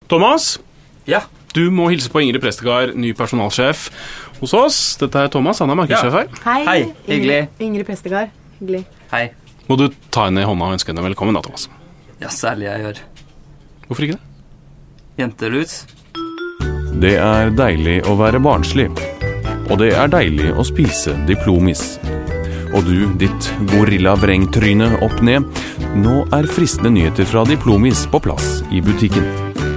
Thomas, Ja. du må hilse på Ingrid Prestegard, ny personalsjef hos oss. Dette er Thomas, han er markedssjef her. Hei, hyggelig. Ingrid Prestegard, hyggelig. Hei. Må du ta henne i hånda og ønske henne velkommen da, Thomas? Ja, særlig jeg gjør. Hvorfor ikke det? Jenterus. Det er deilig å være barnslig, og det er deilig å spise diplomis. Og du, ditt gorilla-vrengtryne opp ned, nå er fristende nyheter fra Diplomis på plass i butikken.